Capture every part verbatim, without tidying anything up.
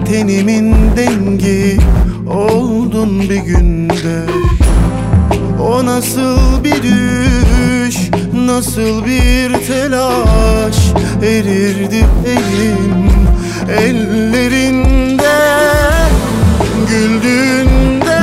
tenimin dengi oldun bir günde. O nasıl bir düş, nasıl bir telaş, erirdi elim ellerinde. Güldüğünde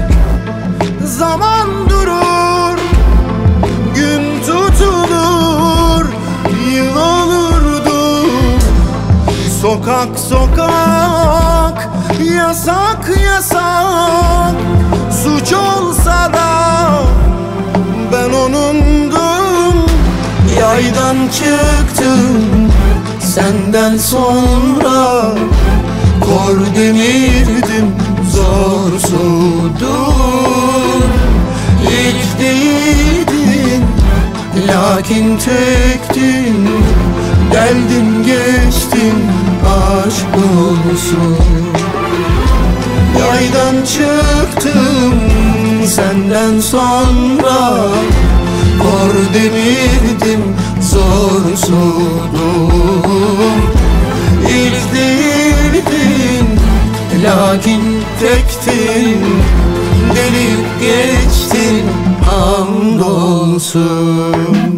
zaman durur, gün tutulur, yıl olurdu. Sokak sokak, yasak yasak, suç olsa da ben onundum. Yaydan çıktım senden sonra, kor demirdim, zor sudum. İlk değildin, lakin tektin, geldin geçtin aşk dolusu. Yaydan çıktım senden sonra, kor demirdim, zor sudum. İlk değildin, lakin tektin, delip geçtin, hamdolsun.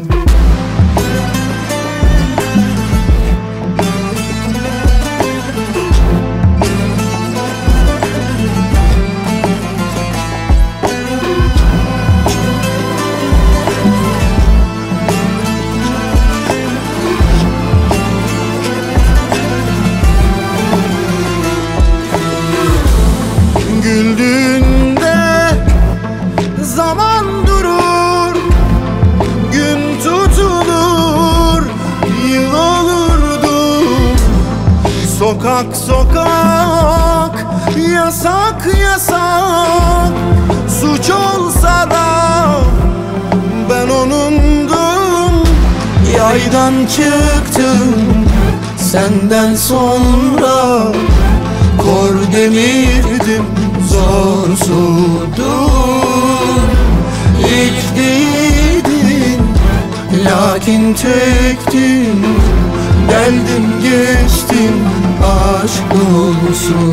Güldüğünde zaman durur, gün tutulur, yıl olurdu. Sokak sokak, yasak yasak, suç olsa da ben onundum. Yaydan çıktım senden sonra, kor demirdim, zor sudum. İlk değildin, lakin tektin, geldin geçtin aşk dolusu.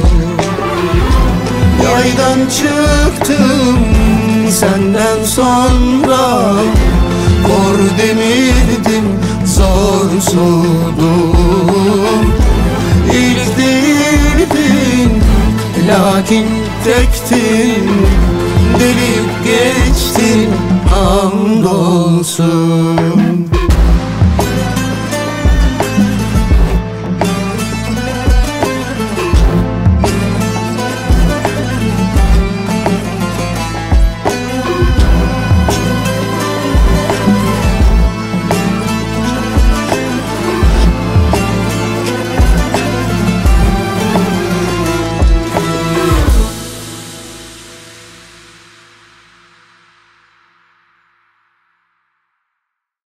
Yaydan çıktım senden sonra, kor demirdim, zor sudum. İlk değildin, lakin tektin, delip geçtin, hamdolsun.